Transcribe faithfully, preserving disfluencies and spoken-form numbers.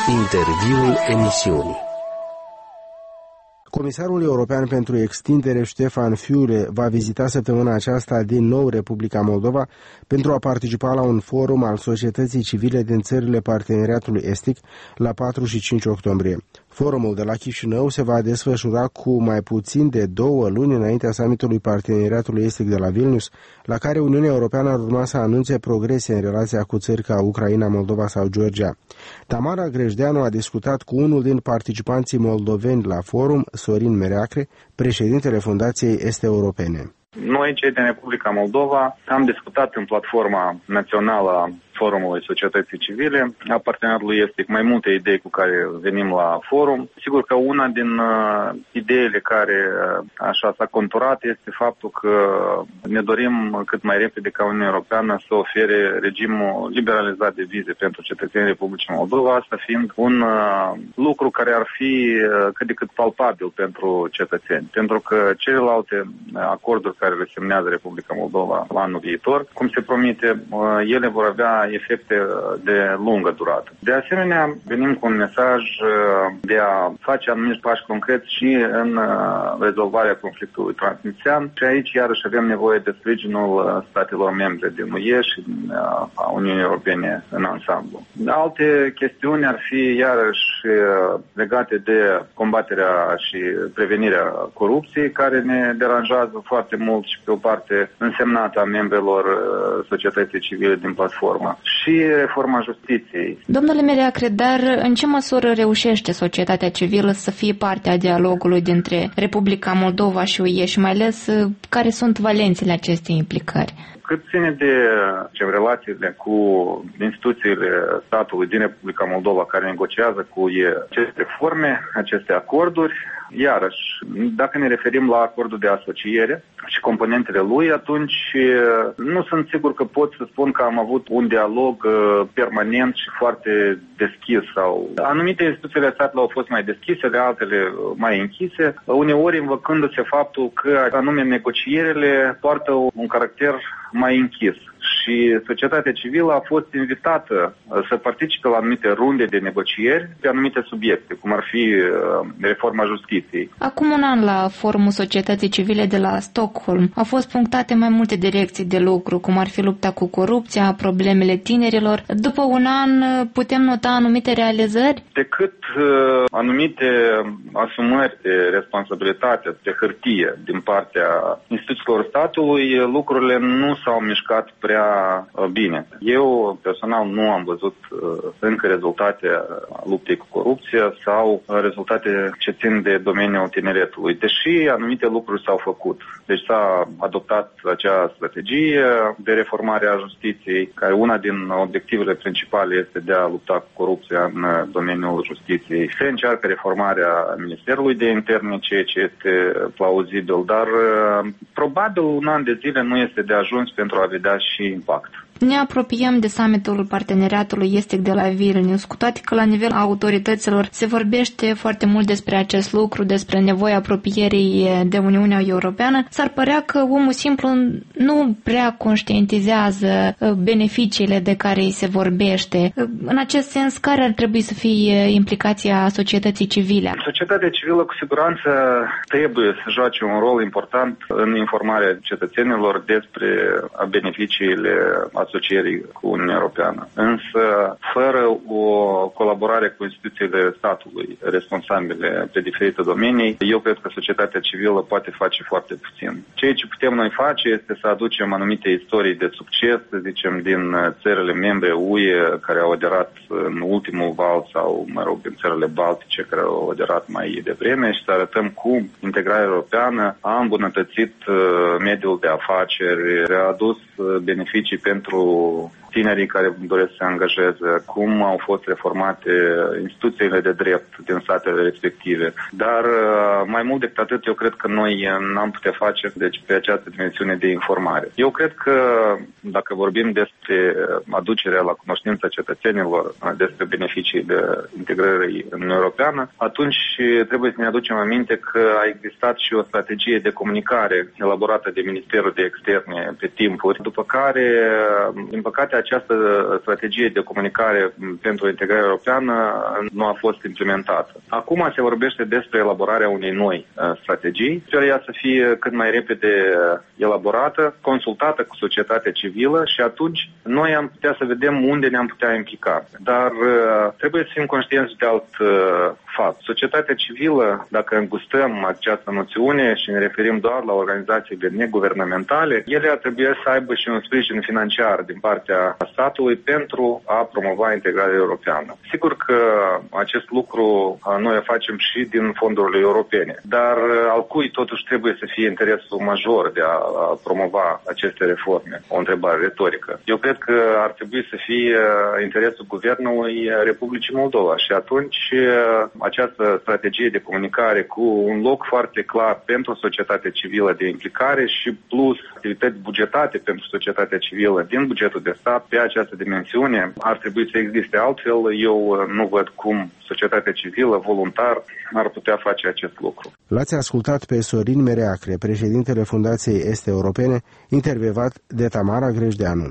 Interviul emisiunii. Comisarul European pentru Extindere Ștefan Füle va vizita săptămâna aceasta din nou Republica Moldova pentru a participa la un forum al societății civile din țările Parteneriatului Estic la patru și cinci octombrie. Forumul de la Chișinău se va desfășura cu mai puțin de două luni înaintea summitului Parteneriatului Estic de la Vilnius, la care Uniunea Europeană ar urma să anunțe progrese în relația cu țări ca Ucraina, Moldova sau Georgia. Tamara Grejdeanu a discutat cu unul din participanții moldoveni la forum, Sorin Mereacre, președintele Fundației Este Europene. Noi, cei din Republica Moldova, am discutat în platforma națională a Forumului Societății Civile a Parteneriatului Estic mai multe idei cu care venim la forum. Sigur că una din uh, ideile care uh, așa s-a conturat este faptul că ne dorim cât mai repede ca Uniunea Europeană să ofere regimul liberalizat de vize pentru cetățenii Republicii Moldova, asta fiind un uh, lucru care ar fi uh, cât de cât palpabil pentru cetățeni. Pentru că celelalte acorduri care le semnează Republica Moldova la anul viitor, cum se promite, uh, ele vor avea efecte de lungă durată. De asemenea, venim cu un mesaj de a face anumiți pași concreți și în rezolvarea conflictului transnistриan și aici iarăși avem nevoie de sprijinul statelor membre din U E și a Uniunii Europene în ansamblu. Alte chestiuni ar fi iarăși legate de combaterea și prevenirea corupției, care ne deranjează foarte mult și pe o parte însemnată a membrelor societății civile din platformă. Și reforma justiției. Domnule Mereacre, dar în ce măsură reușește societatea civilă să fie parte a dialogului dintre Republica Moldova și U E și mai ales care sunt valențele acestei implicări? Cât ține de ce, relațiile cu instituțiile statului din Republica Moldova care negociază cu U E aceste reforme, aceste acorduri, iarăși, dacă ne referim la acordul de asociere și componentele lui, atunci nu sunt sigur că pot să spun că am avut un dialog permanent și foarte deschis. Sau anumite instituțiile statului au fost mai deschise, de altele mai închise, uneori invocându-se faptul că anume negocierile poartă un caracter mai închis. Și societatea civilă a fost invitată să participe la anumite runde de negocieri pe anumite subiecte, cum ar fi reforma justiției. Acum un an, la Forumul Societății Civile de la Stockholm, au fost punctate mai multe direcții de lucru, cum ar fi lupta cu corupția, problemele tinerilor. După un an, putem nota anumite realizări? Decât uh, anumite asumări de responsabilitate pe hârtie din partea instituțiilor statului, lucrurile nu s-au mișcat prea bine. Eu personal nu am văzut uh, încă rezultate luptei cu corupția sau rezultate ce țin de domeniul tineretului, deși anumite lucruri s-au făcut. Deci s-a adoptat acea strategie de reformare a justiției, care una din obiectivele principale este de a lupta cu corupția în domeniul justiției. Se încearcă reformarea Ministerului de Interne, ceea ce este plauzibil, dar uh, probabil un an de zile nu este de ajuns pentru a vedea și impact. Ne apropiem de summitul Parteneriatului Estic de la Vilnius, cu toate că la nivelul autorităților se vorbește foarte mult despre acest lucru, despre nevoia apropierii de Uniunea Europeană. S-ar părea că omul simplu nu prea conștientizează beneficiile de care îi se vorbește. În acest sens, care ar trebui să fie implicația societății civile? Societatea civilă cu siguranță trebuie să joace un rol important în informarea cetățenilor despre beneficiile asocierii cu Uniunea Europeană. Însă, fără o colaborare cu instituțiile statului responsabile pe diferite domenii, eu cred că societatea civilă poate face foarte puțin. Ceea ce putem noi face este să aducem anumite istorii de succes, să zicem, din țările membre U E care au aderat în ultimul val sau, mă rog, din țările baltice care au aderat mai devreme și să arătăm cum integrarea europeană a îmbunătățit mediul de afaceri, a adus beneficii pentru tinerii care doresc să se angajeze, cum au fost reformate instituțiile de drept din statele respective. Dar mai mult decât atât, eu cred că noi n-am putea face deci, pe această dimensiune de informare. Eu cred că dacă vorbim despre aducerea la cunoștința cetățenilor, despre beneficiile integrării în Uniunea Europeană, atunci trebuie să ne aducem aminte că a existat și o strategie de comunicare elaborată de Ministerul de Externe pe timpuri, după care, din păcate, această strategie de comunicare pentru integrarea europeană nu a fost implementată. Acum se vorbește despre elaborarea unei noi strategii. Sper ea să fie cât mai repede elaborată, consultată cu societatea civilă și atunci noi am putea să vedem unde ne-am putea implica. Dar trebuie să fim conștienți de alt fapt. Societatea civilă, dacă îngustăm această noțiune și ne referim doar la organizațiile neguvernamentale, ele ar trebui să aibă și un sprijin financiar din partea statului pentru a promova integrarea europeană. Sigur că acest lucru noi o facem și din fondurile europene, dar al cui totuși trebuie să fie interesul major de a promova aceste reforme? O întrebare retorică. Eu cred că ar trebui să fie interesul Guvernului Republicii Moldova și atunci această strategie de comunicare cu un loc foarte clar pentru societatea civilă de implicare și plus activități bugetate pentru societatea civilă din bugetul de stat pe această dimensiune ar trebui să existe. Altfel, eu nu văd cum societatea civilă, voluntar, ar putea face acest lucru. L-ați ascultat pe Sorin Mereacre, președintele Fundației Est Europene, intervievat de Tamara Grejdeanu.